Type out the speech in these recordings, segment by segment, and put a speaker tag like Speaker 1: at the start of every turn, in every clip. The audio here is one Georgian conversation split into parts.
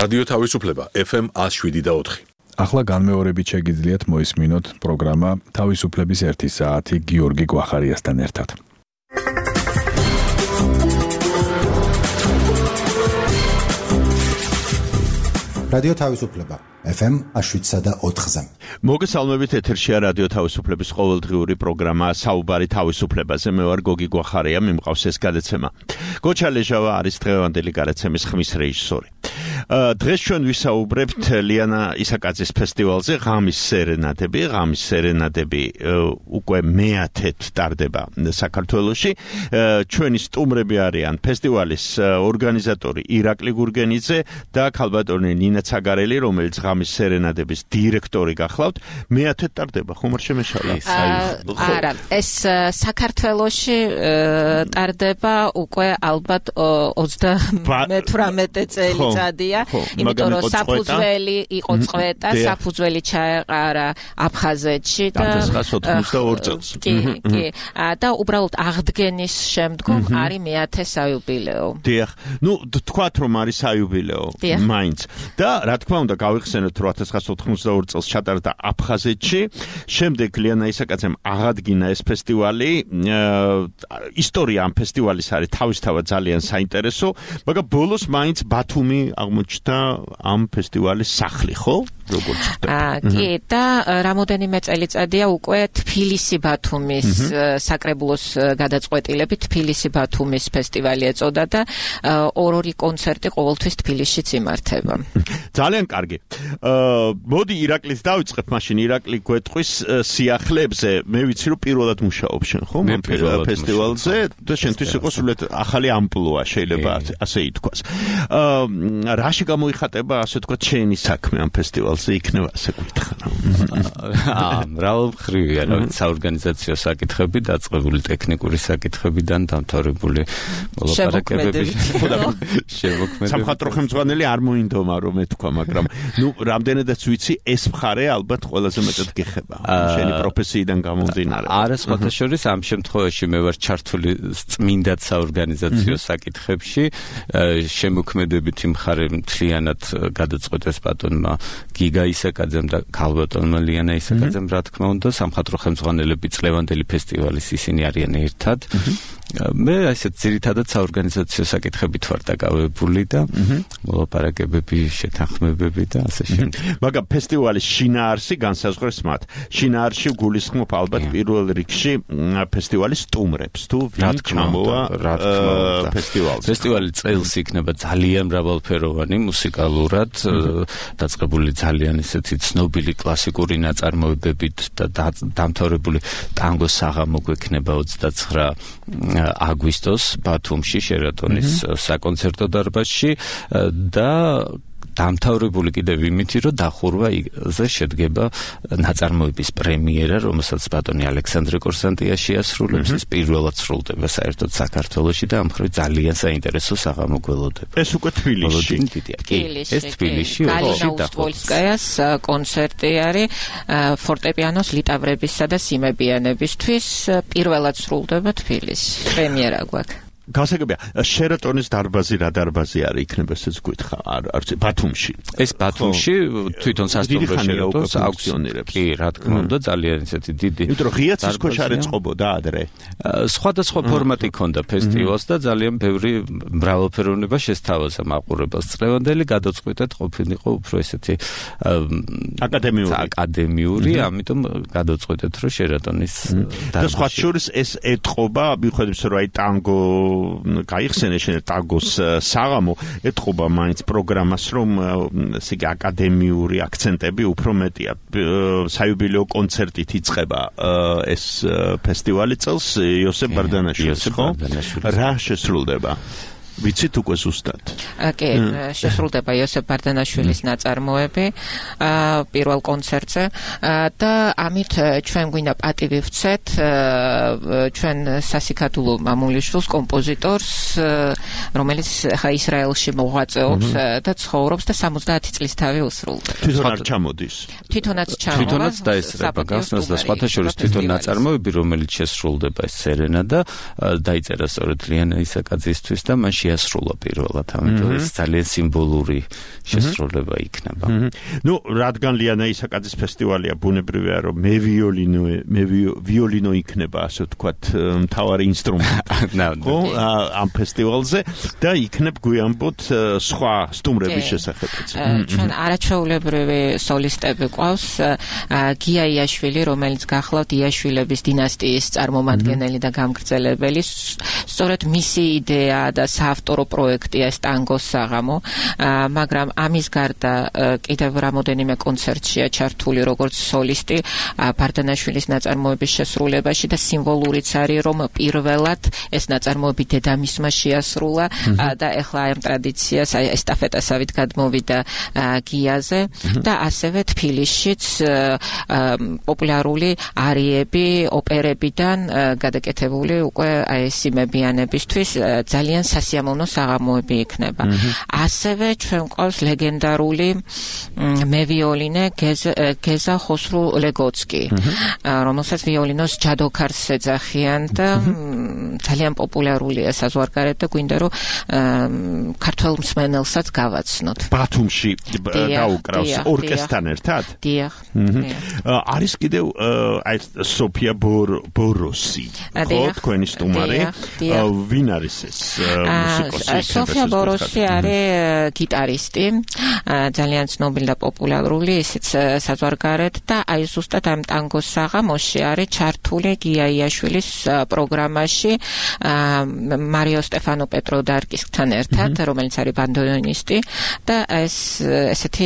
Speaker 1: რადიო თავისუფლება FM 107.4.
Speaker 2: ახლა განმეორებით შეგიძლიათ მოისმინოთ პროგრამა თავისუფლების 1 საათი გიორგი გვახარიასთან ერთად.
Speaker 3: რადიო თავისუფლება FM 107.4-ზე.
Speaker 4: მოგესალმებით, ეთერშია რადიო თავისუფლების ყოველდღიური პროგრამა საუბარი თავისუფლებაზე. მე ვარ გოგი გვახარია, მიმყავს ეს გადაცემა. გოჩა ლეჟავა არის დღევანდელი გადაცემის ხმის რეჟისორი. დღეს ჩვენ ვისაუბრებთ ლიანა ისაკაძის ფესტივალზე ღამის სერენადები უკვე მე-10-ით ტარდება საქართველოში. ჩვენი სტუმრები არიან ფესტივალის ორგანიზატორი ირაკლი გურგენიძე და ქალბატონი ნინა ცაგარელი, რომელიც ღამის სერენადების დირექტორი გახლავთ. მე-10-ით ტარდება, ხომ არ შემეშალა?
Speaker 5: არა, ეს საქართველოში ტარდება უკვე ალბათ 38 წელიწადია. იმიტომ რომ საფუძველი იყო წვეტა, საფუძველი ჩაეყარა აფხაზეთში და
Speaker 4: 1982 წელს.
Speaker 5: კი. და უბრალოდ აღდგენის შემდგომ არის მე-10 საიუბილეო.
Speaker 4: დიახ. ნუ თქვათ რომ არის საიუბილეო, მაინც. და რა თქმა უნდა გავიხსენოთ 1982 წელს ჩატარდა აფხაზეთში. შემდეგ ლიანა ისაკაძემ აღადგინა ეს ფესტივალი. ისტორია ამ ფესტივალის არის თავისთავად ძალიან საინტერესო, მაგრამ ბოლოს მაინც ბათუმი აღმოჩნდა ამ ფესტივალის სახლი, ხო? როგორც ხდება.
Speaker 5: კი, და რამოდენიმე წელიწადია უკვე თბილისი ბათუმის საკრებულოს გადაწყვეტილებით თბილისი ბათუმის ფესტივალი ეწოდა და ორი კონცერტი ყოველთვის თბილისშიც იმართება.
Speaker 4: ძალიან კარგი. მოდი ირაკლის დავიწყებ, მაშინ ირაკლი გვეტყვის სიახლეებზე. მე ვიცი რომ პირველად მუშაობ შენ, ხო? ამ ფესტივალზე და შენთვის იყო სულეთ ახალი ამპლუა, შეიძლება ასე ითქვას. რაში გამოიხატება, ასე თქვა, შენი საქმე ამ ფესტივალზე? იქნება ასე გითხრა.
Speaker 6: მრავალმხრივია, საორგანიზაციო საკითხები, დაწყებული ტექნიკური საკითხებიდან დამთავრებული მოლაპარაკებები.
Speaker 4: სამხატვრო ხელმძღვანელი არ მოინდომა რომ ეთქვა, მაგრამ ნუ რამდენადაც ვიცი, ეს მხარე ალბათ ყველაზე მეტად გეხება შენი პროფესიიდან გამომდინარე.
Speaker 6: არა, სხვათა შორის ამ შემთხვევაში მე ვარ ჩართული წმინდად საორგანიზაციო საკითხებში. შემოქმედებითი მხარე მთლიანად გადაწყვეტეს ბატონმა გიგა ისაკაძემ და ქალბატონმა ლიანა ისაკაძემ, რა თქმა უნდა, სამხატვრო ხელმძღვანელები წლევანდელი ფესტივალის ისინი არიან ერთად. მე ასეთ ძირითადად საორგანიზაციო საკითხებით ვარ დაკავებული და მოლაპარაკებები, შეთანხმებები და ასე შემდეგ.
Speaker 4: მაგრამ ფესტივალის შინაარსი განსაზღვრეს მათ. შინაარსში გულისხმობ ალბათ პირველ რიგში ფესტივალის სტუმრებს, თუ ვინ ჩამოვა ფესტივალზე.
Speaker 6: ფესტივალი წელს იქნება ძალიან მრავალფეროვანი მუსიკალურად, დაწყებული ძალიან ისეთი ცნობილი კლასიკური ნაწარმოებებით და დამთავრებული ტანგოს საღამო გვექნება 29 აგვისტოს ბათუმში შერატონის საკონცერტო დარბაზში და დამთავრებული კიდევ იმითი, რომ დახურვაზე შედგება ნაწარმოების პრემიერა, რომელსაც ბატონი ალექსანდრე კორსანტია შეასრულებს. ეს პირველად სრულდება საერთოდ საქართველოში და ამ მხრივ ძალიან საინტერესო საღამო გველოდება.
Speaker 4: ეს უკვე თბილისში.
Speaker 6: ეს თბილისში
Speaker 5: გალინა უსტვოლსკაიას კონცერტი არის ფორტეპიანოს ლიტავრებისა და სიმებიანებისთვის. პირველად სრულდება თბილისში. პრემიერა გვაქვს.
Speaker 4: გასაგებია, შერატონის დარბაზი რა დარბაზი არის, იქნება ესეც გითხრა, არც ბათუმში.
Speaker 6: ეს ბათუმში თვითონ სასტუმრო შერატონს აუქციონირებს. კი, რა თქმა უნდა, ძალიან ისეთი დიდი.
Speaker 4: იმიტომ რომ ღიაცის ქვეშ არ ეწყობოდა ადრე.
Speaker 6: სხვადასხვა ფორმატი ჰქონდა ფესტივალს და ძალიან ბევრი მრავალფეროვნება შესთავაზა მაყურებელს. წლევანდელი გადაწყვეტეთ ყოფილიყო უფრო ესეთი აკადემიური, ამიტომ გადაწყვეტეთ რომ შერატონის
Speaker 4: და სხვა შორის ეს ეტყობა, მიუხედავად რომ აი ტანგო გაიხსენე შენ ტანგოს საღამო, ეტყობა მაინც პროგრამას, რომ ესე იგი აკადემიური აქცენტები უფრო მეტია. საიუბილეო კონცერტით იწყება ეს ფესტივალი წელს იოსებ ბარდანაშვილის, ხო? რა შესრულდება? ვიცით უკვე ზუსტად.
Speaker 5: კი, შესრულდება იოსებ ბარდანაშვილის ნაწარმოები პირველ კონცერტზე და ამით ჩვენ გვინდა პატივი ვცეთ ჩვენ სასიკადულო მამულიშვილს, კომპოზიტორს, რომელიც ხა ისრაელში მოღვაწეობს და ცხოვრობს და 70 წლის თავი უსრულდება.
Speaker 4: თვითონ არ ჩამოდის.
Speaker 5: თვითონაც
Speaker 6: თვითონაც დაესწრება გახსნას და სხვათა შორის თვითონ ნაწარმოები, რომელიც შესრულდება ეს სერენა და დაიწერა სწორედ ლიანა ისაკაძისთვის და მან შეასრულა პირველად, ამიტომ ეს ძალიან სიმბოლური შესრულება იქნება.
Speaker 4: ნუ რადგან ლიანა ისაკაძის ფესტივალია, ბუნებრივია რომ მე ვიოლინო იქნება, ასე ვთქვათ, მთავარი ინსტრუმენტი. ხო, ამ ფესტივალზე და იქნებ გვიანბოთ სხვა სტუმრების შესახებაც.
Speaker 5: ჩვენ არაჩვეულებრივი სოლისტები ყავს, გია იაშვილი, რომელიც გახლავთ იაშვილების დინასტიის წარმომადგენელი და გამგრძელებელი. სწორედ მისი იდეა და საავტორო პროექტია ეს ტანგოს საღამო, მაგრამ ამის გარდა კიდევ რამოდენიმე კონცერტშია ჩართული როგორც სოლისტი ბარდანაშვილის ნაწარმოების შესრულებაში და სიმბოლურიც არის რომ პირველად ეს ნაწარმოები დედამისმა შეასრულა და ეხლა ამ ტრადიციას ესტაფეტასავით გადმოვიდა გიაზე და ასევე თბილისშიც პოპულარული არიები ოპერებიდან გადაკეთებული უკვე სიმებიანებისთვის ძალიან სასიამოვნო საღამოები იქნება. ასევე ჩვენ ყავს ლეგენდარული მევიოლინე გეზა ხოსრუ ლეგოცკი, რომელსაც ვიოლინოს ჯადოქარს ეძახიან და ძალიან პოპულარულია საზღვარგარეთ და გვინდა რომ ქართველ მსმენელსაც გავაცნოთ.
Speaker 4: ბათუმში დაუკრავს ორკესტრთან ერთად?
Speaker 5: დიახ.
Speaker 4: არის კიდევ აი სოფია ბოროსი, ხო, თქვენი სტუმარი? ვინ არის ეს მუსიკოსი?
Speaker 5: სოფია ბოროსი არის გიტარისტი, ძალიან ცნობილი და პოპულარული, ისიც საზღვარგარეთ და აი ზუსტად ამ ტანგოს საღამოში არის ჩართული გია იაშვილის პროგრამაში მარიო სტეფანო პეტროდარკისთან ერთად, რომელიც არის ბანდონისტი და ესეთი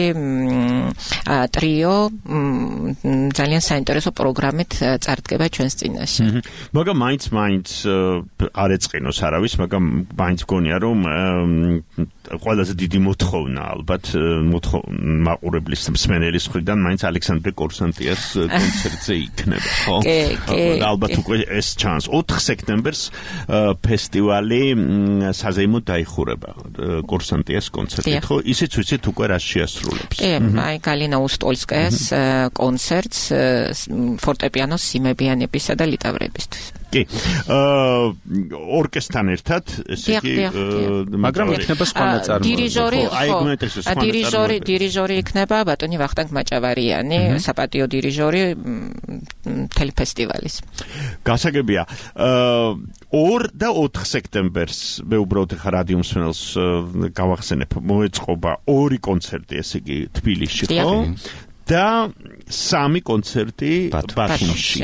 Speaker 5: ტრიო ძალიან საინტერესო პროგრამით წარდგება ჩვენს წინაშე.
Speaker 4: მაგრამ მაინც არ ეწყინოს არავის, მაგრამ მაინც გონია რომ ყველაზე დიდი მოთხოვნა ალბათ მაყურებლის მსმენელის მხრიდან მაინც ალექსანდრე კორსანტიას კონცერტზე იქნება, ხო? ალბათ უკვე ეს ჩანს. 4 სექტემბერს ფესტივალი საზეიმოდ დაიხურება კორსანტიას კონცერტით, ხო? ისიც ვიცით უკვე რას შეასრულებს.
Speaker 5: აი გალინა უსტოლსკაიას კონცერტს ფორტეპიანოს სიმებიანებისა და ლიტავრებისთვის.
Speaker 4: კი. ორკესტრთან ერთად, ესე იგი,
Speaker 6: მაგრამ იქნება სხვა ნაწარმოები.
Speaker 5: დირიჟორი იქნება ბატონი ვახტანგ მაჭავარიანი, საპატიო დირიჟორი მთელი ფესტივალის.
Speaker 4: გასაგებია. 2 და 4 სექტემბერს მე უბრალოდ ხა რადიო მსმენელს გავახსენებ, მოეწყობა 2 კონცერტი, ესე იგი, თბილისში, ხო? და 3 კონცერტი ბათუმში.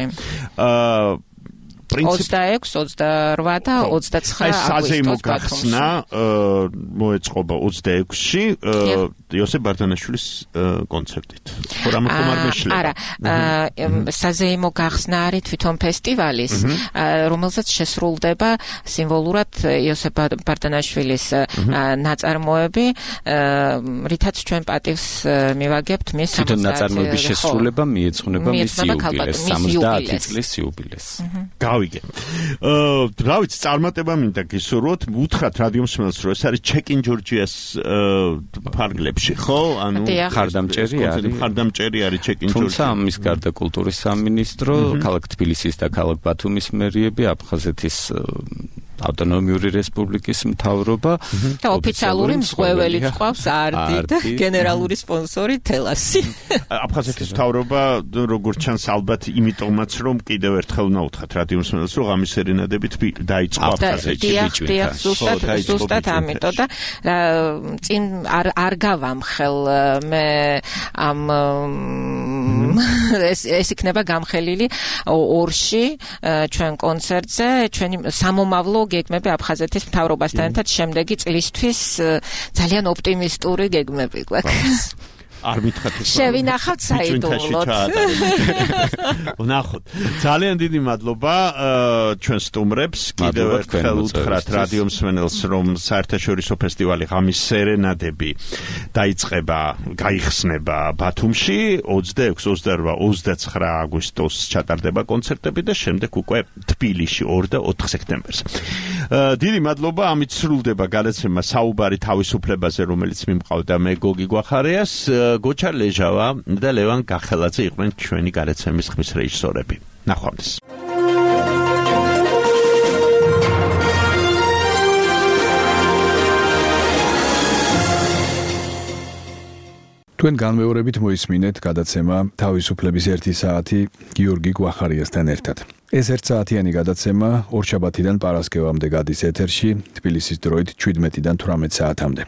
Speaker 5: 26, 28 და 29
Speaker 4: საზეიმო გახსნა მოეწყობა 26-ში იოსებ ბარდანაშვილის კონცერტით. არა,
Speaker 5: საზეიმო გახსნა არის თვითონ ფესტივალის, რომელსაც შესრულდება სიმბოლურად იოსებ ბარდანაშვილის ნაწარმოები, რითაც ჩვენ პატივს მივაგებთ მის 70
Speaker 6: თვითონ ნაწარმოების შესრულება მიეძღვნება მის იუბილეს, 70 წლის იუბილეს.
Speaker 4: გავიგე. რა ვიცი, წარმატება მინდა გისურვოთ, უთხრათ რადიო მსმენელს, რომ ეს არის ჩეკინ ჯორჯიას ფარგლებში, ხო? ანუ ხარდამჭერი არის ჩეკინ ჯორჯია.
Speaker 6: თუმცა ამის გარდა კულტურის სამინისტრო, ქალაქ თბილისის და ქალაქ ბათუმის მერიები, აფხაზეთის ავტონომიური რესპუბლიკის მთავრობა
Speaker 5: და ოფიციალური მსხვერპლიც ყავს არტი და გენერალური სპონსორი თელასი.
Speaker 4: აფხაზეთის მთავრობა როგორც ჩანს ალბათ იმიტომაც რომ კიდევ ერთხელ უნდა უთხრათ რადიო მსმენელს რომ ამის სერენადები დაიწყო აფხაზეთში.
Speaker 5: დიახ, ზუსტად ამიტომ და წინ არ გავამხელ მე ამ ეს იქნება გამხელილი 2-ში ჩვენ კონცერტზე, ჩვენი სამომავლო გეგმები აფხაზეთის მთავრობასთან ერთად შემდეგი წლისთვის ძალიან ოპტიმისტური გეგმები გვაქვს.
Speaker 4: არ მითხართ
Speaker 5: შევინახავთ საიდუმლოდ.
Speaker 4: ვნახოთ. ძალიან დიდი მადლობა ჩვენ სტუმრებს. კიდევ ერთხელ უთხრათ რადიო მსმენელს რომ საერთაშორისო ფესტივალი ღამის სერენადები გაიხსნება ბათუმში 26, 28, 29 აგვისტოს ჩატარდება კონცერტები და შემდეგ უკვე თბილისში 2 და 4 სექტემბერს. დიდი მადლობა, ამით სრულდება გადაცემა საუბარი თავისუფლებაზე, რომელიც მიმყავდა მე გოგი გვახარიას. გოჩა ლეჟავა და ლევან გახელაძე იყვნენ ჩვენი გადაცემის ხმის რეჟისორები. ნახვამდის.
Speaker 2: თქვენ განმეორებით მოისმინეთ გადაცემა თავისუფლების 1 საათი გიორგი გვახარიასთან ერთად. ეს 1 საათიანი გადაცემა ორშაბათიდან პარასკევამდე გადის ეთერში, თბილისის დროით 17-დან 18 საათამდე.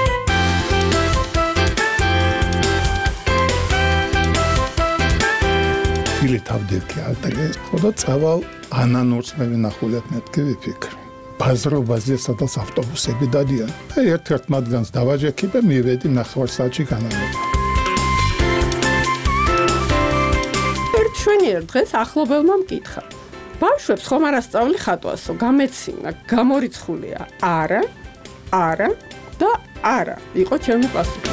Speaker 7: თავდექი ალტეგე ხოდა წავალ ანანურს მე ვინახულებ მეთქი ვიფიქრე ბაზრობაზე სადაც ავტობუსები დადიან და ერთ-ერთ მათგანს დავაჯექი და მივედი ნახევარსაათში განავრება ერთ შვენიერ დღეს ახლობელმა მკითხა ბავშვებს ხომ არ ასწავლი ხატვასო გამეცინა გამორიცხულია არა და არა იყო ჩემი პასუხი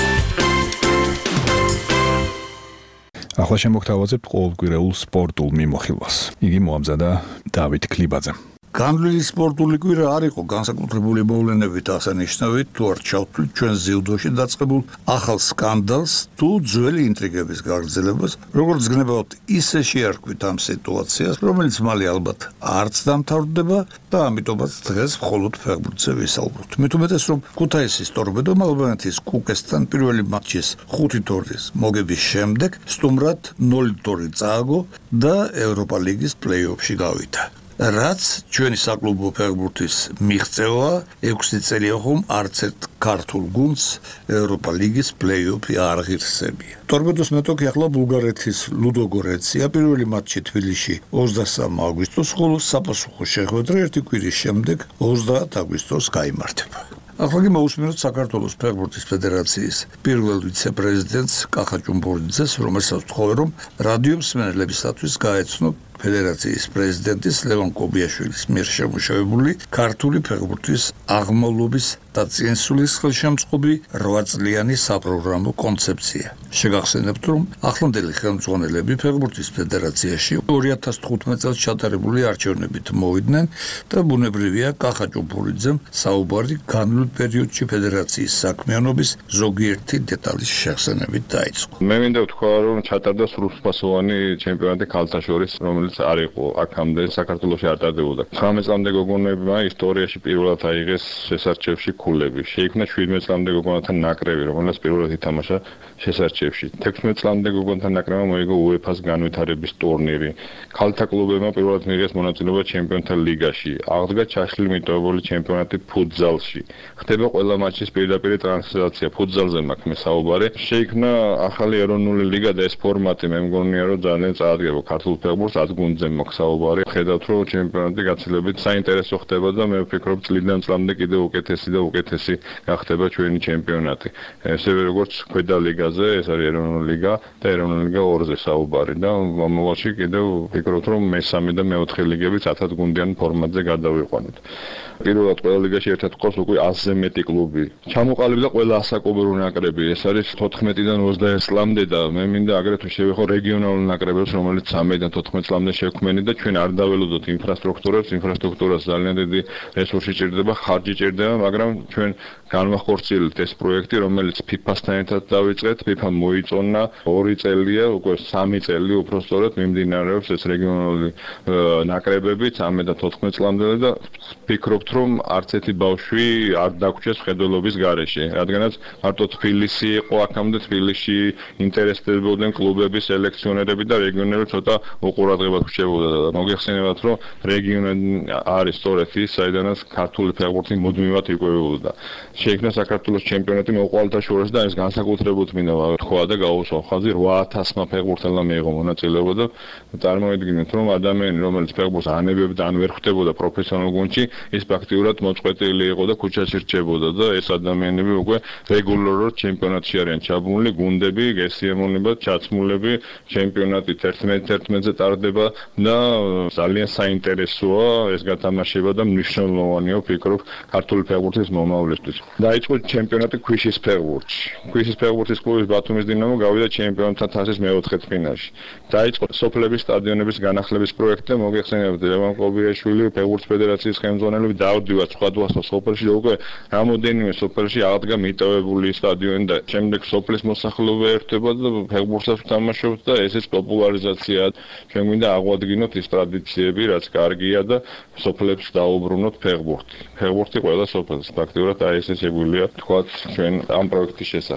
Speaker 2: ახლა შემოგთავაზებთ ყოველკვირეულ სპორტულ მიმოხილვას. იგი მოამზადა დავით ქლიბაძემ.
Speaker 8: განვლილი სპორტული კვირა არ იყო განსაკუთრებული მოვლენებით აღსანიშნავი თუ არ ჩავთვლით ჩვენ ზიუდოში დაწყებულ ახალ სკანდალს თუ ძველი ინტრიგების გაგრძელებას, როგორც გნებავთ ისე შეარქვით ამ სიტუაციას, რომელიც მალე ალბათ არც დამთავრდება და ამიტომაც დღეს მხოლოდ ფეხბურთზე ვისაუბროთ. მით უმეტეს რომ ქუთაისის ტორპედომ ალბანეთის კუკესთან პირველი მატჩის 5-2-ის მოგების შემდეგ სტუმრად 0-2 წააგო და ევროპა ლიგის პლეი-ოფში გავიდა. რაც ჩვენი საკლუბო ფეხბურთის მიღწევა 6 წელია ხომ არც ერთ ქართულ გუნდს ევროპა ლიგის პლეი-ოფი არ ღირსებია. ტორპედოს მეტოქი ახლა ბულგარეთის ლუდოგორეცია პირველი მატჩი თბილისში 23 აგვისტოს, ხოლო საპასუხო შეხვედრა ერთი კვირის შემდეგ 30 აგვისტოს გაიმართება. ახლა კი მოусმინოთ საქართველოს ფეხბურთის ფედერაციის პირველ ვიცე-პრეზიდენტს კახა ჭუმბურიძეს, რომელსაც ვთხოვე რომ რადიო მსმენელებისათვის გაეცნო ფედერაციის პრეზიდენტის ლევან კობიაშვილის მიერ შემუშავებული ქართული ფეხბურთის აღმავლობის და წინსვლის ხელშემწყობი 8 წლიანი საპროგრამო კონცეფცია. შეგახსენებთ, რომ ახლანდელი ხელმძღვანელები ფეხბურთის ფედერაციაში 2015 წელს ჩატარებული არჩევნებით მოვიდნენ და ბუნებრივია კახა ჭუმბურიძემ საუბარი განვლილ პერიოდში ფედერაციის საქმიანობის ზოგიერთი დეტალის შეხსენებით დაიწყო.
Speaker 9: მე მინდა ვთქვა, რომ ჩატარდა სრულფასოვანი ჩემპიონატი ქალთა შორის, რომელიც არ იყო აქამდე საქართველოში არ ტარდებოდა. 19 წლამდე გოგონებმა ისტორიაში პირველად აიღეს შესარჩევში ქულები. შეიქმნა 17 წლამდე გოგონათა ნაკრები, რომელიც პირველად ითამაშა შესარჩევში. 16 წლამდე გოგონთა ნაკრებმა მოიგო UEFA-ს განვითარების ტურნირი. ქალთა კლუბებმა პირველად მიიღეს მონაწილეობა ჩემპიონთა ლიგაში. აღდგა ჩაშლილი მიტოვებული ჩემპიონატი ფუტზალში. ხდება ყველა მატჩის პირდაპირ ტრანსლაცია ფუტზალზე მაქვს მე საუბარი. შეიქმნა ახალი ეროვნული ლიგა და ეს ფორმატი მე მგონია რომ ძალიან წაადგება ქართულ ფეხბურთს 10 გუნდზე მაქვს საუბარი. ხედავთ რომ ჩემპიონატი გაცილებით საინტერესო ხდება და მე ვფიქრობ წლიდან წლამდე კიდევ უკეთესი გახდება ჩვენი ჩემპიონატი. ესევე როგორც ქვედა ლიგაზე, ეს არის ეროვნული ლიგა და ეროვნული ლიგა 2-ზე საუბარი და მომავალში კიდევ ვფიქრობთ რომ მესამე და მეოთხე ლიგებიც 10 გუნდიან ფორმატზე გადავიყვანოთ. პირველად ყველა ლიგაში ერთად ყავს უკვე 100-ზე მეტი კლუბი. ჩამოყალიბდა ყველა ასაკობრივი ნაკრები. ეს არის 14-დან 21 წლამდე და მე მინდა აგრეთვე შევეხო რეგიონალურ ნაკრებებს, რომელიც 13-დან 14 წლამდე შექმენი და ჩვენ არ დაველოდოთ ინფრასტრუქტურას ძალიან დიდი რესურსი ჭირდება, ხარჯი ჭირდება, მაგრამ ჩვენ განვახორციელებთ ეს პროექტი, რომელიც FIFA-სთან ერთად დავიწყეთ. FIFA მოიწონა 2 წელია, უკვე 3 წელი უბრალოდ მიმდინარეობს ეს რეგიონალური ნაკრებები 13 და 14 წლამდე და ვფიქრობთ რომ არც ერთი ბავშვი არ დაგვრჩეს ხედველობის გარეშე, რადგანაც მარტო თბილისი იყო აქამდე თბილისში ინტერესდებოდნენ კლუბები, სელექციონერები და რეგიონები ცოტა უყურადღებად ვრჩებოდა და მოგეხსენებათ რომ რეგიონი არის სწორედ ის, საიდანაც ქართული ფეხბურთი მუდმივად იკვებებოდა. შეიქმნა საქართველოს ჩემპიონატი მოყვალთა შორის და ეს განსაკუთრებულად მინდა ვთქვა და გავუსვა ხაზი 8000-მა ფეხბურთელმა მიიღო მონაწილეობა და წარმოიდგინეთ რომ ადამიანი რომელიც ფეხბურთს ანებებდა ან ვერ ხვდებოდა პროფესიონალ გუნდში ის ფაქტიურად მოწყვეტილი იყო და ქუჩაში რჩებოდა და ეს ადამიანები უკვე რეგულარულად ჩემპიონატში არიან ჩაბმული, გუნდები გესიამოვნებათ, ჩაცმულები, ჩემპიონატი 11-ზე ტარდება და ძალიან საინტერესოა ეს გათამაშება და მნიშვნელოვანია ვფიქრობ ქართული ფეხბურთის მომავლისთვის. დაიწყო ჩემპიონატი ქვიშის ფეხბურთში. ქვიშის ფეხბურთის კლუბის ბათუმის დინამო გავიდა ჩემპიონთა თასის მეოთხე ფინალში. დაიწყო სოფლების სტადიონების განახლების პროექტი და მოგეხსენებათ ლევან კობიაშვილი ფეხბურთის ფედერაციის ხელმძღვანელები დაავდივართ სხვადასხვა სოფელში და უკვე რამოდენიმე სოფელში აღდგა მიტოვებული სტადიონი და შემდეგ სოფლის მოსახლეობა ერთვება და ფეხბურთსაც თამაშობს და ესეც პოპულარიზაცია. ჩვენ გვინდა აღვადგინოთ ის ტრადიციები, რაც კარგია და სოფლებს დაუბრუნოთ ფეხბურთი. ფეხბურთი ყველა სოფელს ფაქტიურად აი ესე შეგვიძლია თქვა ჩვენ ამ პროექტის შესახებ.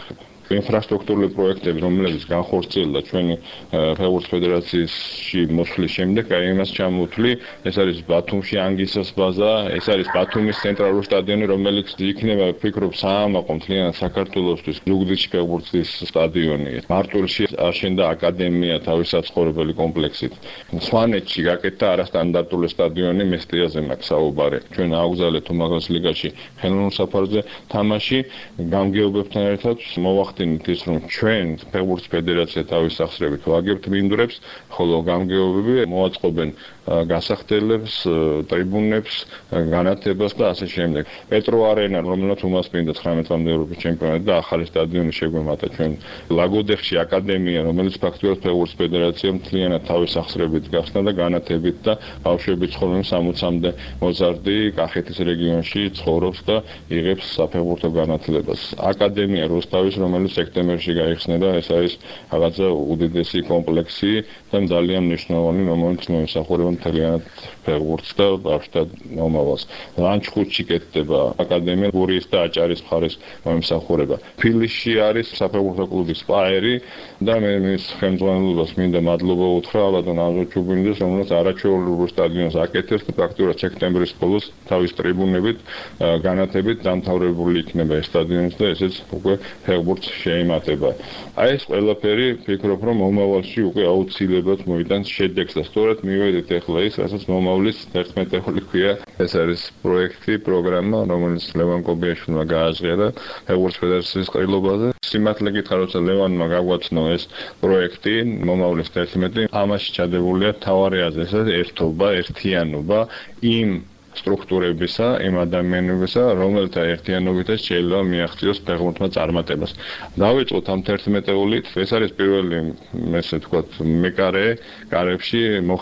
Speaker 9: ინფრასტრუქტურული პროექტები, რომლებიც განხორციელდა ჩვენი ფეხბურთის ფედერაციაში მოსვლის შემდეგ, აი იმას ჩამოვთვლი, ეს არის ბათუმში ანგისას ბაზა, ეს არის ბათუმის ცენტრალური სტადიონი, რომელიც იქნება, ვფიქრობ, საამაყო მთლიანად საქართველოსთვის, ზუგდიდში ფეხბურთის სტადიონი, მარტვილში აშენდა აკადემია თავის საცხოვრებელი კომპლექსით. სვანეთში გაკეთდა არასტანდარტული სტადიონი, მესტიაზე მაქვს საუბარი. ჩვენ აუგზავნეთ უმაღლეს ლიგაში ხელოვნურ საფარზე თამაში, გამგეობებთან ერთად მოვახდინეთ ის, რომ ჩვენ ფეხბურთის ფედერაცია თავის სახსრებით ვაგებთ მინდვრებს, ხოლო გამგეობები მოაწყობენ გასახდელებს, ტრიბუნებს, განათებას და ასე შემდეგ. პეტრო არენა, რომელსაც უმასპინდა 19-მდე ევროპის ჩემპიონატი და ახალი სტადიონი შეგვემატა ჩვენ ლაგოდეხში აკადემია, რომელიც ფაქტობრივად ფეხბურთის ფედერაციამ მთლიანად თავის სახსრებით გახსნა და განათებით და ბავშვები ცხოვრობენ 60-მდე მოზარდი კახეთის რეგიონში ცხოვრობს და იღებს საფეხბურთო განათლებას. აკადემია რუსთავის, რომელიც სექტემბერში გაიხსნა და ეს არის რაღაცა უდიდესი კომპლექსი და ძალიან მნიშვნელოვანი, რომელიც მოისახურება მთლიანად ფეხბურთს და ბავშვთა მომავალს. ლანჩხუთში კეთდება აკადემია, გურიის და აჭარის მხარის მომსახურება. თბილისში არის საფეხბურთო კლუბი სპაერი და მე მის ხელმძღვანელობას მინდა მადლობა უთხრა ბატონ აზო ჩუბინიძეს, რომელიც არაჩვეულებრივ სტადიონს აკეთებს და პრაქტიკულად სექტემბრის ბოლოს თავის ტრიბუნებით, განათებით დამთავრებული იქნება ეს სტადიონი და ესეც უკვე ფეხბურთს შეემატება. აი ეს ყველაფერი ვფიქრობ, რომ მომავალში უკვე აუცილებლად მოიტანს შედეგს და სწორედ მივედით ახლა ის, რასაც მომავლის 11-ეული ქვია. ეს არის პროექტი, პროგრამა, რომელიც ლევან კობიაშვილმა გააჟღერა ფეხბურთის ფედერაციის ყრილობაზე. სიმართლე გითხრა, როცა ლევანმა გაგვაცნო ეს პროექტი, მომავლის 11, ამაში ჩადებულია თავარი აზრი, ერთობა, ერთიანობა იმ სტრუქტურებისა, იმ ადამიანებისა, რომელთა ერთიანობითაც შეიძლება მიაღწიოს ფეხბურთმა წარმატებას. დავიწყოთ ამ 11-ულით, ეს არის პირველი, ესე ვთქვათ, მეკარე, კარებში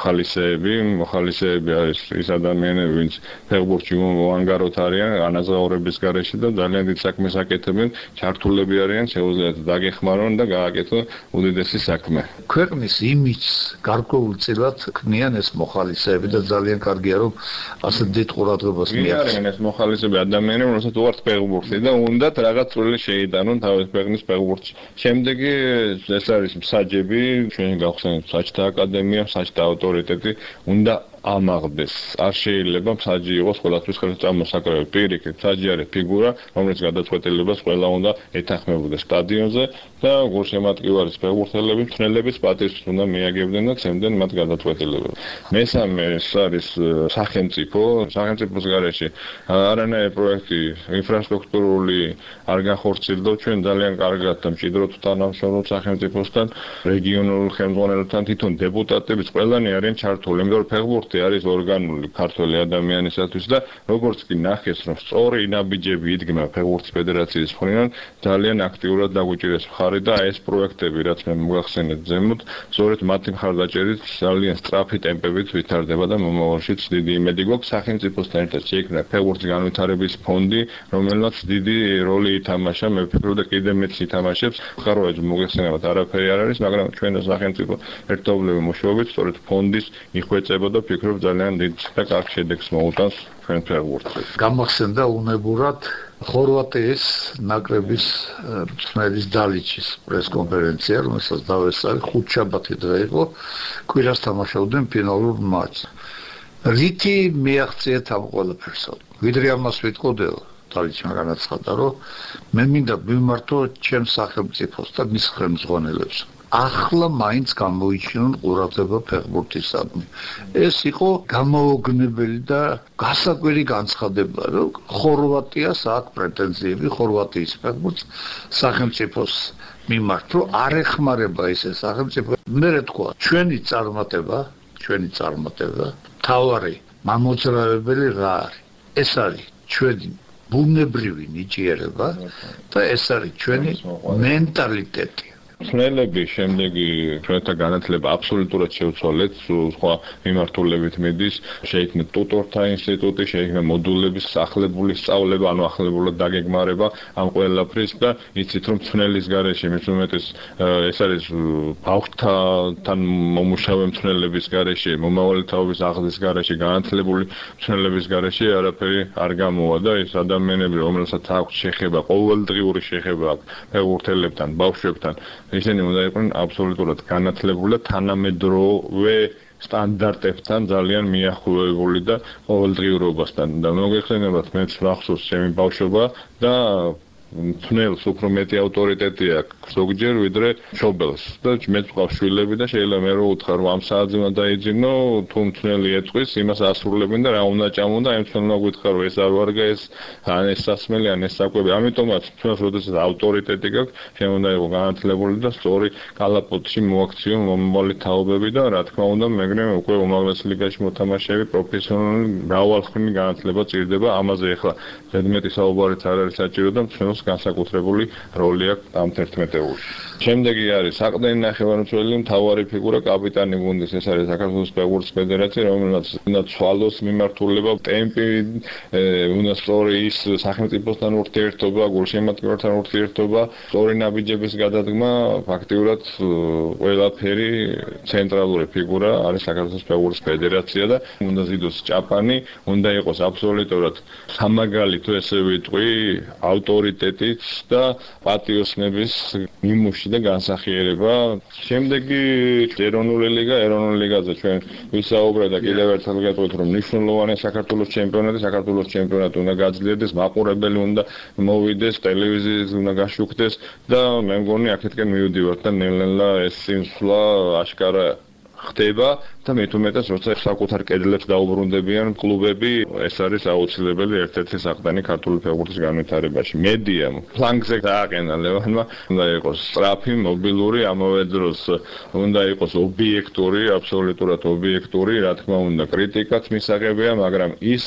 Speaker 9: მოხალისეები არის ის ადამიანები, ვინც ფეხბურთში მოანგაროთ არიან, ანაზღაურების გარეშე და ძალიან დიდ საქმეს აკეთებენ, ჩართულები არიან, შეუძლიათ დაგეხმარონ და გააკეთონ უდიდესი საქმე.
Speaker 8: ქვეყნის იმიჯს გარკვეულწილად ქმნიან ეს მოხალისეები და ძალიან კარგია, რომ ასე ყურადღებას
Speaker 9: მიაღწიონ ეს მოხალისეები ადამიანები, რომელსაც უართ ფეხბურთი და უნდათ რაღაც წვლილი შეიტანონ თავის ქვეყნის ფეხბურთში. შემდეგი ეს არის მსაჯები, ჩვენ გავხსენებთ საჯთა აკადემია, საჯთა ავტორიტეტი, უნდა ამაღლდეს. არ შეიძლება მსაჯი იყოს ყველასთვის ხელმოსაკრებელ. პირიქით, მსაჯი არის ფიგურა, რომელიც გადაწყვეტილებას ყველა უნდა ეთანხმებოდეს სტადიონზე და გულშემატკივარის ფეხბურთელები, მთლიანობის პატივს უნდა მიაგებდნენ და ცემდნენ მათ გადაწყვეტილებებს. მესამე ეს არის სახელმწიფოს გარეშე არანაირი პროექტი ინფრასტრუქტურული არ განხორციელდა. ჩვენ ძალიან კარგად და მჭიდროდ თანამშრომლობთ სახელმწიფოსთან, რეგიონულ ხელმძღვანელობთან, თვითონ დეპუტატებიც ყველანი არიან ჩართული, იმიტომ რომ ფეხბურთი არის ორგანული ქართველი ადამიანისათვის და როგორც კი ნახეს, რომ სწორი ნაბიჯები იდგება ფეხბურთის ფედერაციის მხრიდან, ძალიან აქტიურად დაგვიჭირეს მხარი და ეს პროექტები, რაც მე მოგახსენეთ ზემოთ, სწორედ მათი მხარდაჭერით ძალიან სწრაფი ტემპებით ვითარდება და მომავალშიც დიდი იმედი გვაქვს სახელმწიფოსთან ერთად შეიქმნა ფეხბურთის განვითარების ფონდი, რომელმაც დიდი როლი ითამაშა, მე ვფიქრობ და კიდევ მეც ითამაშებს. ხარვაჯ მოგეხსენებათ, არაფერი არ არის, მაგრამ ჩვენ და სახელმწიფო ერთობლივი მუშაობით სწორედ ფონდის მიხვეწება და ვფიქრობ ძალიან დიდ და კარგ შედეგს მოუტანს ჩვენ ფეხბურთზე.
Speaker 8: გამახსენდა უნებურად ხორვატიის ნაკრების მწვრთნელის დალიჩის პრესკონფერენცია, რომელსაც დავესწარი ხუთშაბათი დღე იყო, კვირას თამაშობდნენ ფინალურ მატჩს. რითი მიაღწიეთ ამ ყველაფერს? ვიდრე ამას ვიტყოდეო, დალიჩმა განაცხადა, რომ მე მინდა მიმართო ჩემს სახელმწიფოს და მის ხელმძღვანელებს. ახლა მაინც გამოიჩინონ ყურადღება ფეხბურთისადმი. ეს იყო გამოუგნებელი და გასაკვირი განცხადება, რომ ხორვატიას აქვს პრეტენზიები ხორვატიის ფეხბურთს სახელმწიფოს მიმართ, რომ არ ეხმარება ესე სახელმწიფო. მე თქვა, ჩვენი წარმატება თავარი მამოძრავებელი რა არის? ეს არის ჩვენი ბუნებრივი ნიჭიერება და ეს არის ჩვენი მენტალიტეტი.
Speaker 9: მცნელები შემდეგი ჩვენთან განათლება აბსოლუტურად შევცვალეთ, სხვა მიმართულებით მიდის, შეიქმნა ტუტორთა ინსტიტუტი, შეიქმნა მოდულების სახლებული სწავლება, ანუ ახლებურად დაგეგმარება ამ ყველაფრის და იცით რომ მცნელის გარეშე მის უმეტეს ეს არის ბავშვთან მომუშავე მცნელების გარეშე, მომავალი თაობის აღზრდის გარეშე, განათლებული მცნელების გარეშე არაფერი არ გამოვა და ეს ადამიანები, რომელსაც აქვს შეხება, ყოველდღიური შეხება ფეხბურთელებთან, ბავშვებთან, ისინი უნდა იყვნენ აბსოლუტურად განათლებული და თანამედროვე სტანდარტებთან ძალიან მიახლოებული და ყოველდღიურობასთან და მოგეხსენებათ მეც მახსოვს ჩემი ბავშვობა და მცნელს უფრო მეტი ავტორიტეტი აქვს ზოგჯერ ვიდრე მშობელს და მეც მყავს შვილები და შეიძლება მე რო უთხრა რომ ამ საათზე უნდა დაიძინო თუ მცნელი ეტყვის იმას ასრულებენ და რა უნდა ჭამონ და აი მცნელმა გითხრა რომ ეს არ ვარგა ეს ან ეს სასმელი ან ეს საკვები ამიტომაც მცნელს როდესაც ავტორიტეტი გაქვს შეიძლება უნდა იყოს განათლებული და სწორი კალაპოტში მოაქციო მომავალი თაობები და რა თქმა უნდა მეგრე უკვე უმაღლეს ლიგაში მოთამაშეები პროფესიონალი მრავალხმიანი განათლება ჭირდება ამაზე ახლა ზედმეტი საუბარიც არ არის საჭირო და მცნელს განსაკუთრებული როლი აქვს ამ 11-ში. შემდეგი არის საყდენი ნახევარმცველი მთავარი ფიგურა კაპიტანი გუნდის ეს არის საქართველოს ფეხბურთის ფედერაცია რომელსაც უნდა ცვალოს მიმართულება ტემპი უნდა სწორი ის სახელმწიფოსთან ურთიერთობა გულშემატკივრებთან ურთიერთობა სწორი ნაბიჯების გადადგმა ფაქტიურად ყველაფერი ცენტრალური ფიგურა არის საქართველოს ფეხბურთის ფედერაცია და უნდა ზიდოს ჭაპანი უნდა იყოს აბსოლუტურად სამაგალი თუ ესე ვიტყვი ავტორიტეტით და პატიოსნების მიმუში და განსახიერება. შემდეგი ეროვნული ლიგაზე ჩვენ ვისაუბრეთ და კიდევ ერთხელ გეტყვით რომ მნიშვნელოვანია საქართველოს ჩემპიონატი უნდა გაძლიერდეს, მაყურებელი უნდა მოვიდეს, ტელევიზიის უნდა გაშუქდეს და მე მგონი აქეთკენ მივდივართ და ნელ-ნელა ეს სიმსვლა აშკარა ხდება და მე თუმეტეს როცა საკუთარ კედლებს დაუბრუნდებიან კლუბები, ეს არის აუცილებელი ერთ-ერთი საყდანი ქართული ფეხბურთის განვითარებაში. მედიამ ფლანგზე დააყენა ლევანმა, უნდა იყოს სწრაფი, მობილური, ამავე დროს უნდა იყოს ობიექტური, აბსოლუტურად ობიექტური, რა თქმა უნდა, კრიტიკაც მისაღებია, მაგრამ ის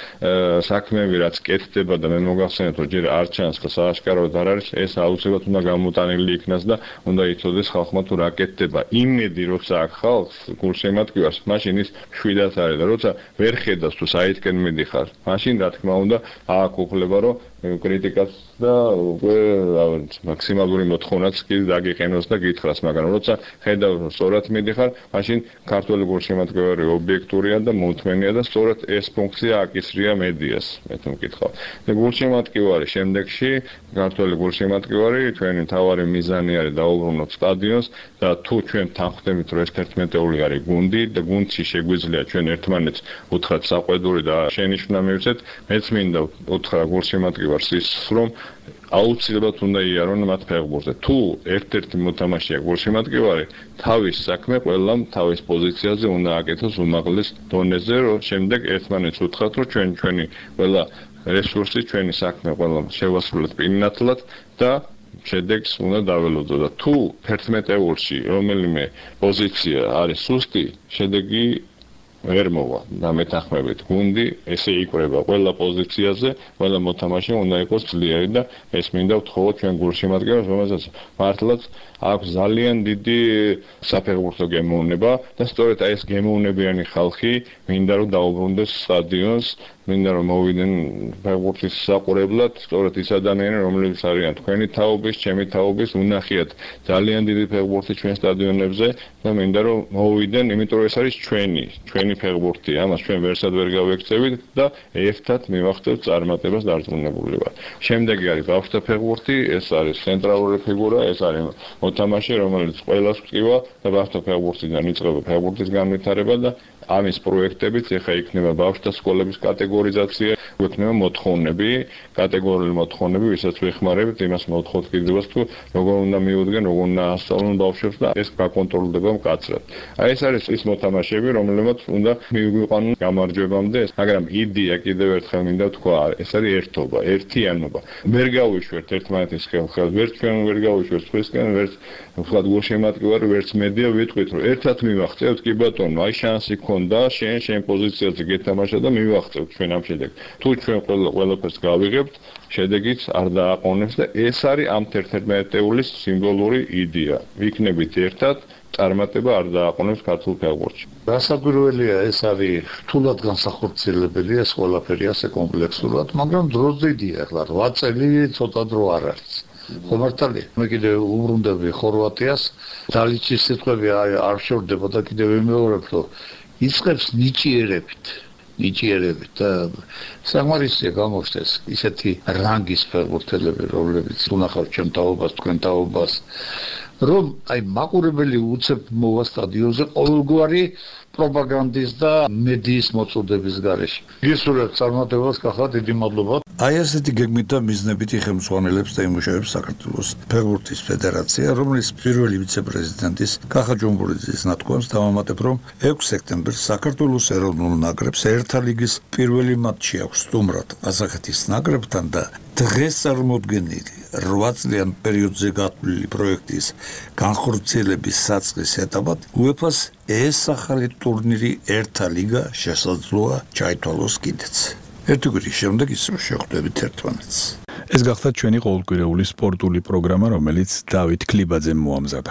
Speaker 9: საქმეები, რაც კეთდება და მე მოგახსენებთ, რომ ჯერ არ ჩანს და სააშკაროდ არ არის, ეს აუცილებლად უნდა გამოტანილი იქნას და უნდა იცოდეს ხალხმა თუ რა კეთდება. იმედი როცა აქ ხალხს გულშემატკივარს, მაშინ ის შვიდად არის და როცა ვერ ხედავს თუ საითკენ მიდიხარ, მაშინ რა თქმა უნდა აქვს უფლება რომ კრიტიკას და უკვე მაქსიმალური მოთხოვნაც კი დაგიყენოს და გითხრას, მაგრამ როცა ხედავს რომ სწორად მიდიხარ, მაშინ ქართული გულშემატკივარი ობიექტურია და მოუთმენია და სწორად ეს ფუნქცია აკისრია მედიას, მე თუ მკითხავ. და გულშემატკივარი შემდეგში, ქართული გულშემატკივარი ჩვენი მთავარი მიზანი არის დაუბრუნოთ სტადიონს და თუ ჩვენ თანხმდებით რომ ეს 11-ეული არის გუნდი და გუნდში შეგვიძლია ჩვენ ერთმანეთს უთხრათ საყვედური და შენიშვნა მივცეთ, მეც მინდა უთხრა გულშემატკივარს ის რომ აუცილებლად უნდა იარონ მათ ფეხბურთზე. თუ ერთ-ერთი მოთამაშეა გულშემატკივარი, თავის საქმე ყველამ თავის პოზიციაზე უნდა აკეთოს უმაღლეს დონეზე, რომ შემდეგ ერთმანეთს უთხრათ, რომ ჩვენი ყველა რესურსი, ჩვენი საქმე ყველა შევასრულოთ პირნათლად და შედეგს უნდა დაველოდოთ და თუ 11-ეულში რომელიმე პოზიცია არის სუსტი, შედეგი ვერ მოვა და მეთანხმებით გუნდი ესე იკვრება ყველა პოზიციაზე, ყველა მოთამაშე უნდა იყოს ძლიერი და ეს მინდა ვთხოვოთ ჩვენ გულშემატკივრებს, რომელსაც მართლაც აქვს ძალიან დიდი საფეხბურთო გემოვნება და სწორედ ეს გემოვნებიანი ხალხი მინდა რომ დაუბრუნდეს სტადიონს, მინდა რომ მოვიდნენ ფეხბურთის საყურებლად, სწორედ ის ადამიანები, რომლებიც არიან თქვენი თაობის, ჩემი თაობის, უნახიათ ძალიან დიდი ფეხბურთი ჩვენ სტადიონებზე და მინდა რომ მოვიდნენ, იმიტომ რომ ეს არის ჩვენი ფეხბურთი, ამას ჩვენ ვერსად ვერ გავექცევით და ერთად მივახცევთ წარმატებას დარწმუნებული ვარ. შემდეგი არის ბავშვთა ფეხბურთი, ეს არის ცენტრალური ფიგურა, ეს არის მოთამაშე, რომელიც ყველას ვწივა და ბავშვთა ფეხბურთიდან იწყება ფეხბურთის განვითარება და ამის პროექტებიც ეხა იქნება ბავშვთა სკოლების კატეგორიზაცია, იქნება მოთხოვნები, კატეგორიული მოთხოვნები, ვისაც ვეხმარებით, იმას მოთხოვთ კიდევაც თუ როგორ უნდა მიუდგენ, როგორ უნდა ასწავლონ ბავშვებს და ეს გაკონტროლდება მკაცრად. აი ეს არის ის მოთამაშეები, რომლებმაც უნდა მივიყვანონ გამარჯვებამდე, მაგრამ იდეა კიდევ ერთხელ მინდა თქვა, ეს არის ერთობა, ერთიანობა. ვერ გავიშვერთ ერთმანეთის ხელს, ვერ ჩვენ ვერ გავიშვერთ სხვისკენ, ვერც ვთქვათ გულშემატკივარი, ვერც მედია ვიტყვით, რომ ერთად მივახცევთ, კი ბატონო, აი შანსი მქონდა, შენ პოზიციაზე გეთამაშა და მივახცევ ჩვენ ამ შედეგს. თუ ჩვენ ყველაფერს გავიღებთ, შედეგიც არ დააყოვნებს და ეს არის ამ 11-ეულის სიმბოლური იდეა. ვიქნებით ერთად, წარმატება არ დააყოვნებს ქართულ ფეხბურთში.
Speaker 8: გასაკვირველია, ეს არის რთულად განსახორციელებელი ეს ყველაფერი ასე კომპლექსურად, მაგრამ დრო დიდია, ახლა 8 წელი ცოტა დრო არ არის. ხომართალი, მე კიდე უბრუნდები ხორვატიას, დალიჩის სიტყვები არ შორდება და კიდევ ვიმეორებ, რომ იწყებს ნიჭიერებით და სამარისია გამოჩნდეს ისეთი რანგის ფეხბურთელები, რომლებიც უნახავთ ჩემ თაობას, თქვენ თაობას, რომ აი მაყურებელი უცებ მოვა სტადიონზე ყოველგვარი პროპაგანდის და მედიის მოწოდების გარეშე. გისურვებთ წარმატებას, კახა, დიდი მადლობა. აი ასეთი გეგმით და მიზნებით ხელმძღვანელებს და იმუშავებს საქართველოს ფეხბურთის ფედერაცია, რომლის პირველი ვიცე-პრეზიდენტის კახა ჯუმბურიძის ნათქვამს დავამატებ, რომ 6 სექტემბერს საქართველოს ეროვნულ ნაკრებს ერთა ლიგის პირველი მატჩი აქვს სტუმრად ყაზახეთის ნაკრებთან და დღეს წარმოდგენილი 8 წლიან პერიოდზე გათვლილი პროექტის განხორციელების საწყის ეტაპად UEFA-ს ეს ახალი ტურნირი ერთა ლიგა შესაძლოა ჩაითვალოს კიდეც. ერთი კვირის შემდეგ ისევ შევხვდებით ერთმანეთს.
Speaker 2: ეს გახდა ჩვენი ყოველკვირეული სპორტული პროგრამა, რომელიც დავით ქლიბაძემ მოამზადა.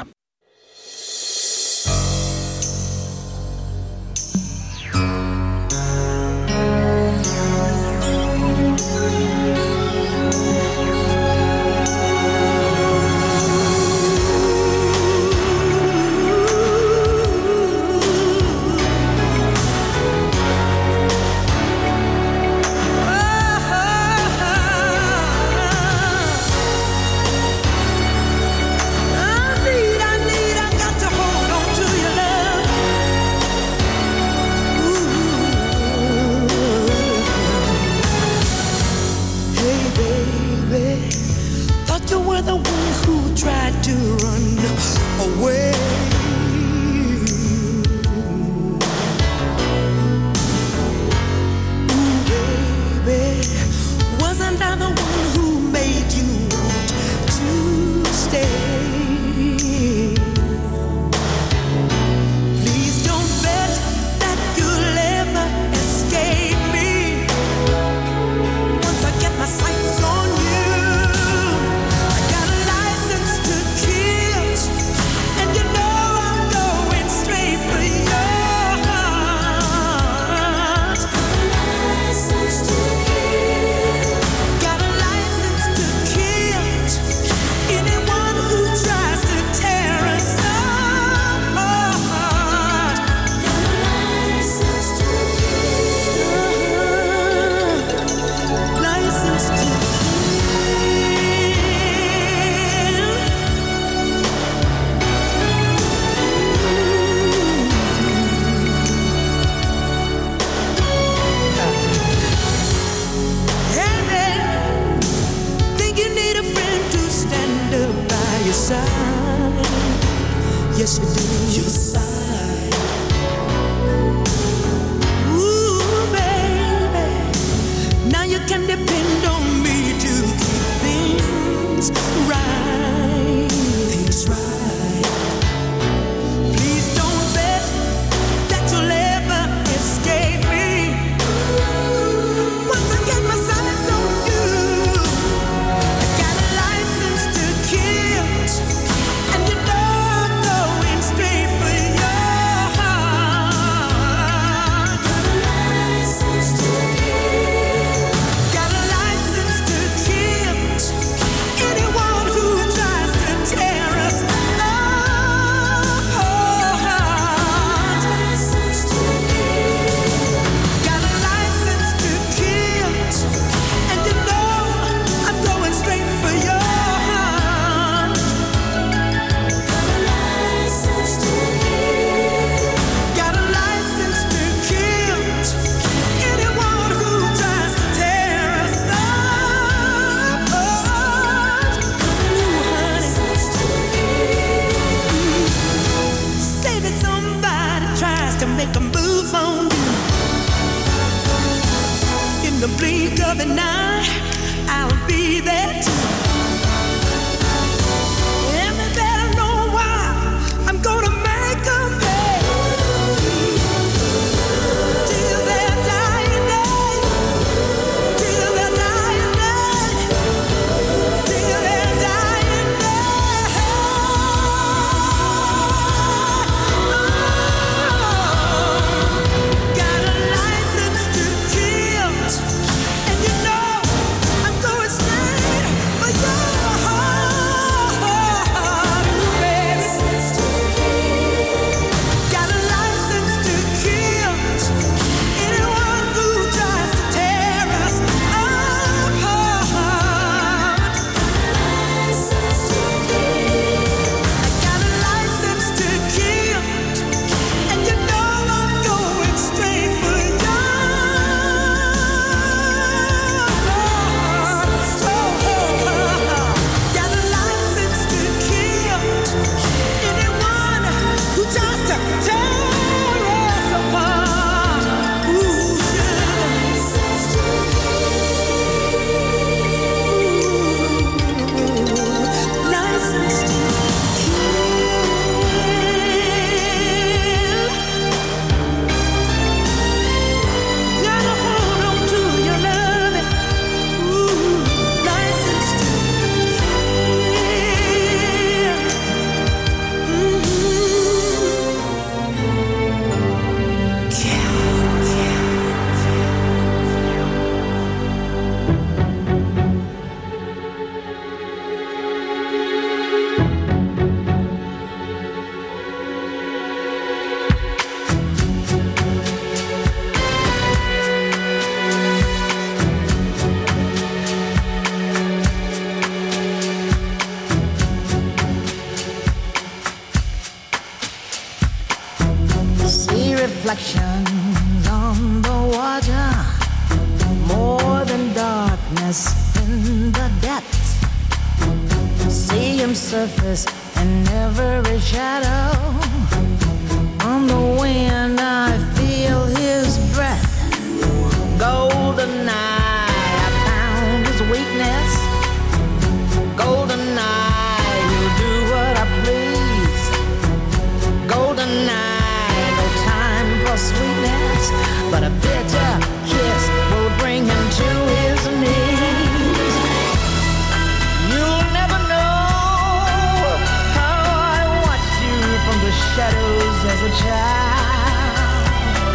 Speaker 10: surface and every shadow. On the wind I feel his breath. Golden night, I found his weakness. Golden night, he'll do what I please. Golden night, no time for sweetness, but a bitter kiss will bring him to his knees. You'll never know how I watched you from the shadows as a child.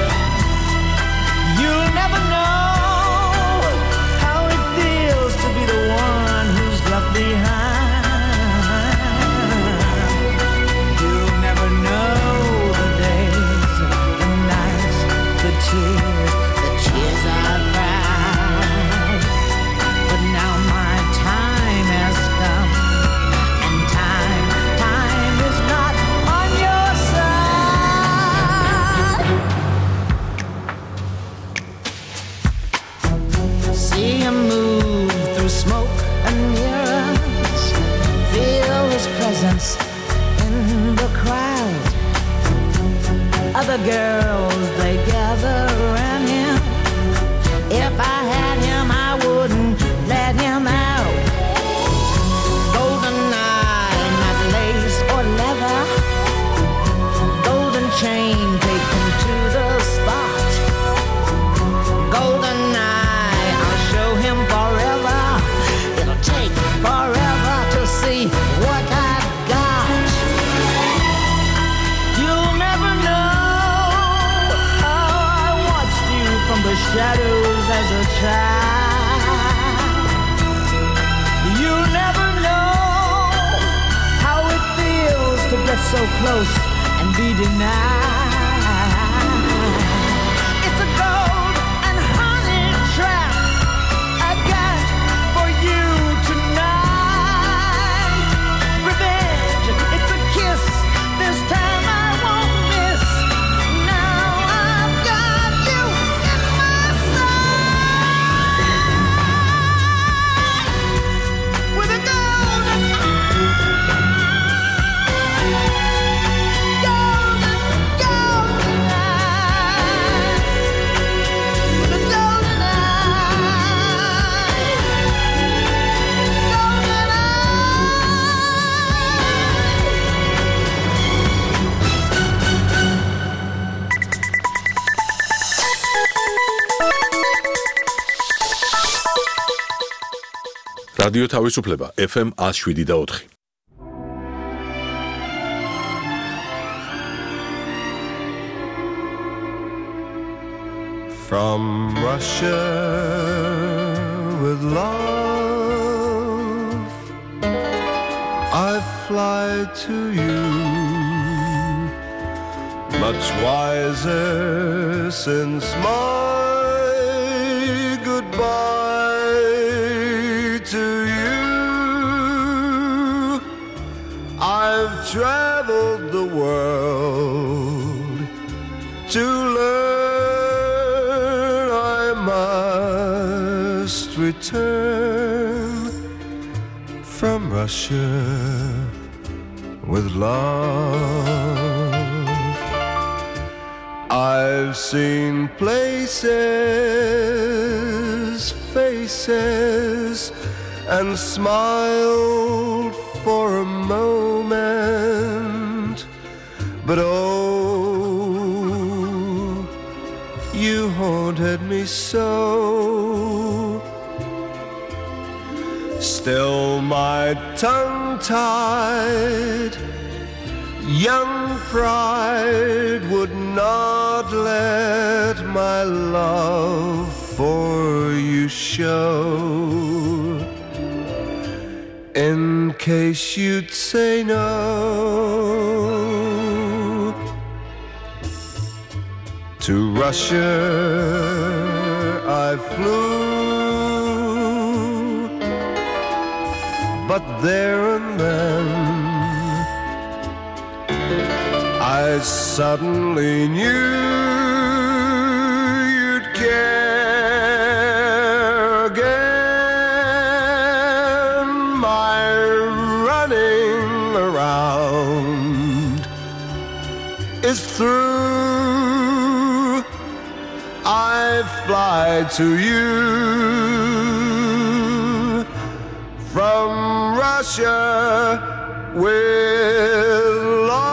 Speaker 10: You'll never know how it feels to be the one who's left behind. You'll never know the days, the nights, the tears I've cried. But now my time has come, and time is not on your side. See him move through smoke and mirrors, feel his presence in the crowd. Other girls, they gather around him. If I had him, I wouldn't let him out. Golden night, not lace or leather. Golden chain, take him to the spot. Golden night, I'll show him forever. It'll take forever to see what I've got. You'll never know how I watched you from the shadows as a child. You'll never know how it feels to get so close and be denied. It's a gold and honey trap I got for you tonight. Revenge, it's a kiss. This time I won't miss. Now I've got you in my sight. With a golden
Speaker 1: რადიო თავისუფლება FM 107.4.
Speaker 11: From Russia with love, I fly to you, much wiser since my goodbye to you. I've traveled the world to learn I must return from Russia with love. I've seen places, faces, and smiled for a moment, but oh, you haunted me so. Still my tongue-tied young pride would not let my love for you show, in case you'd say no. To Russia I flew, but there and then I suddenly knew you'd care again. My running fly to you from Russia with love.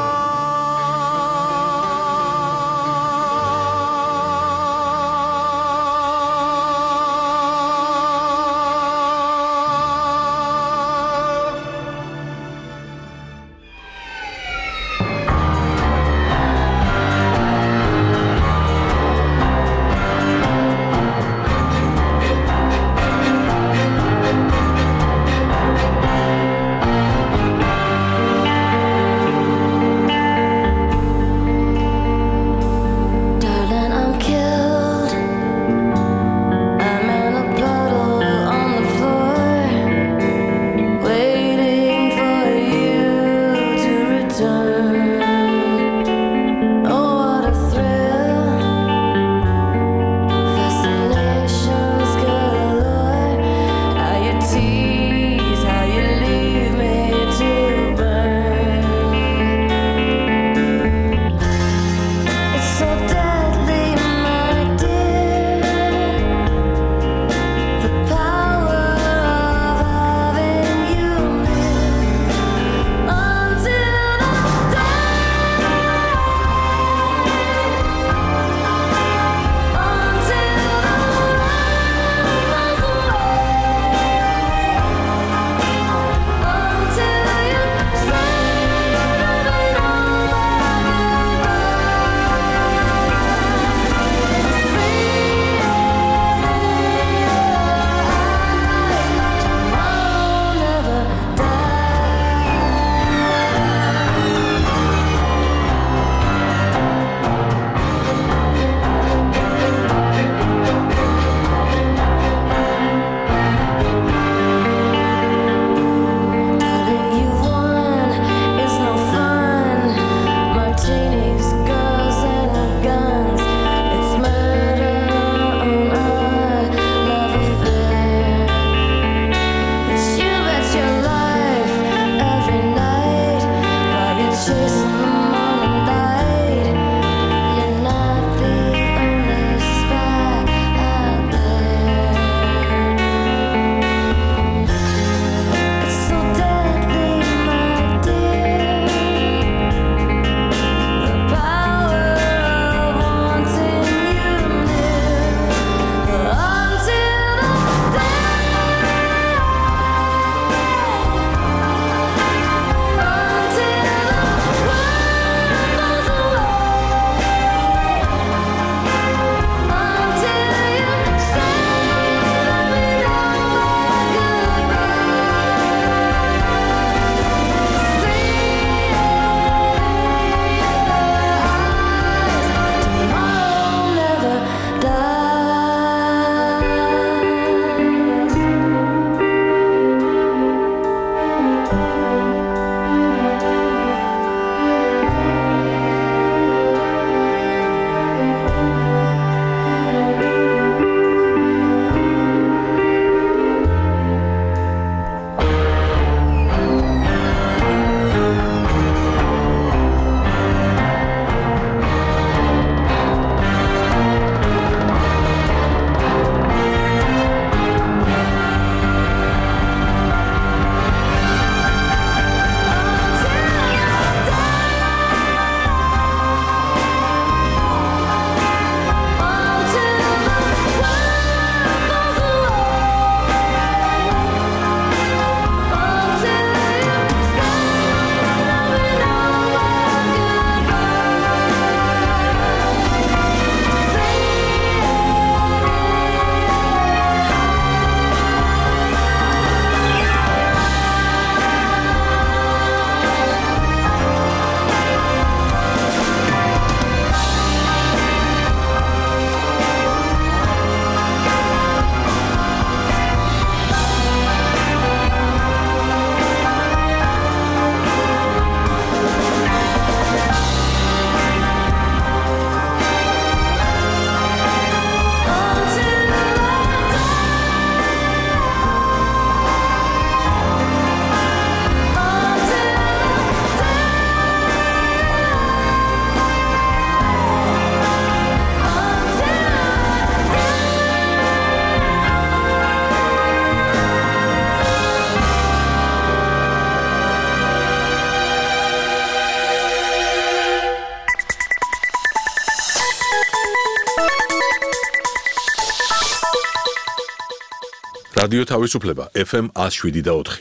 Speaker 1: რადიო თავისუფლება FM 107.4.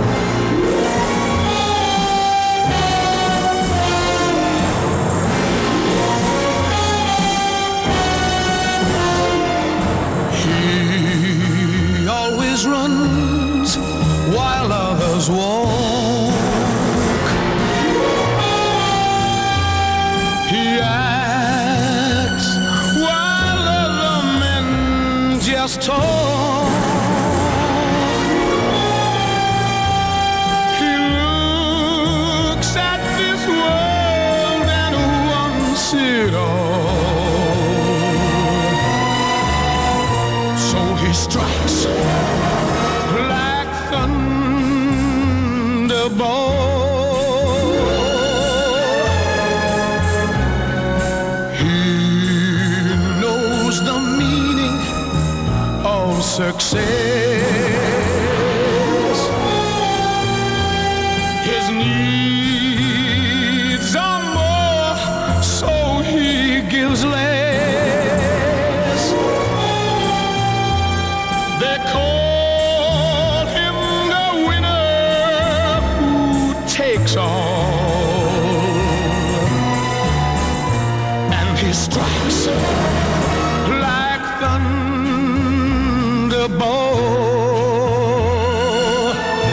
Speaker 11: He always runs while others walk. He acts while other men just talk. He looks at this world and wants it all. So he strikes like thunderbolt. He knows the meaning of success. His needs are more, so he gives less. They call him the winner who takes all, and he strikes like thunderbolt.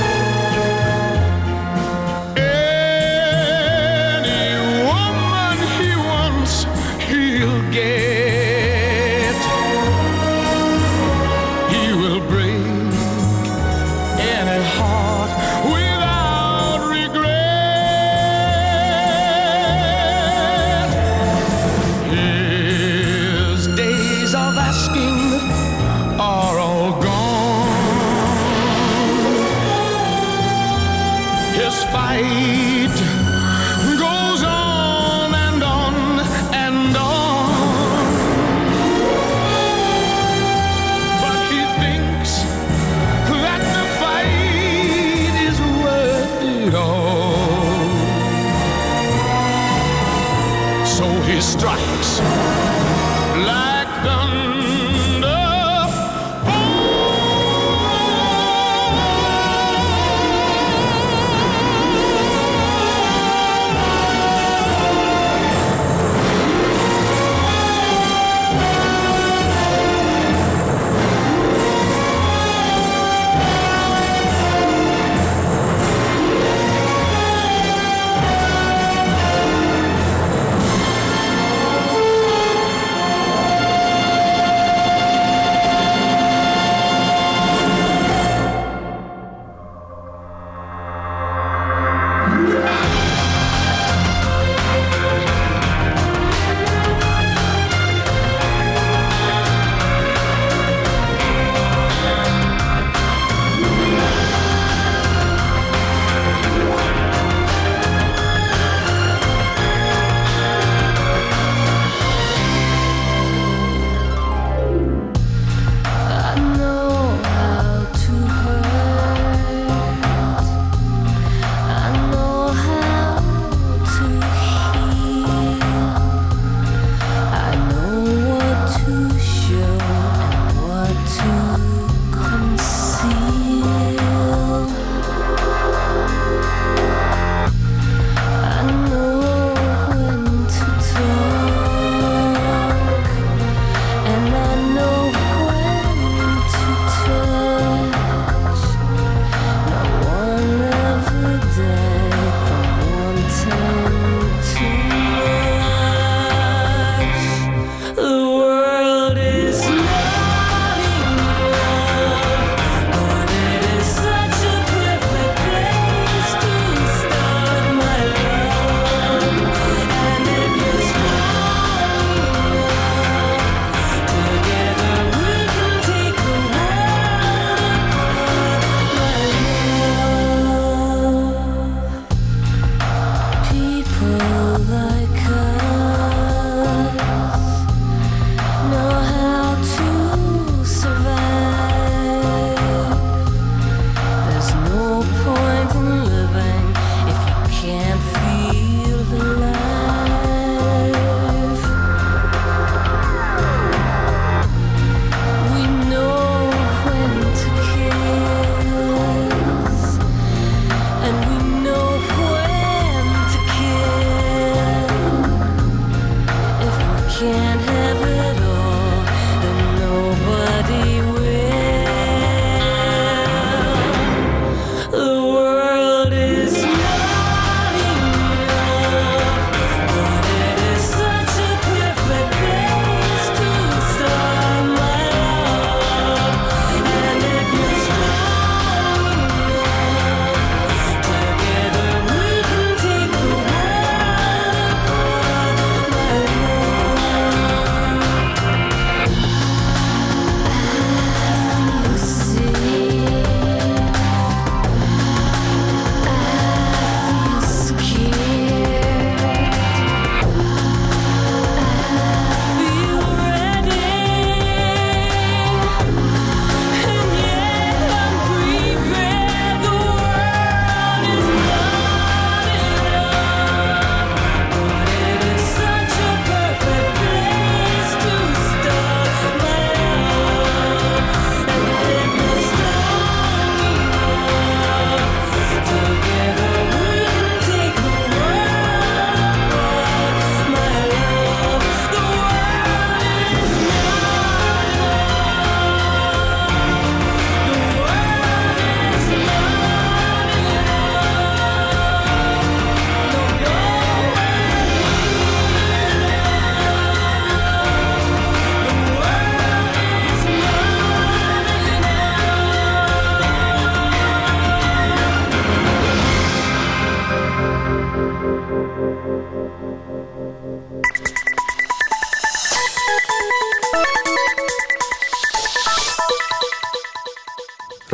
Speaker 11: Any woman he wants, he'll get. He will break any heart without regret. His days of asking are all gone.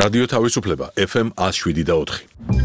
Speaker 1: რადიო თავისუფლება FM 107 და 4.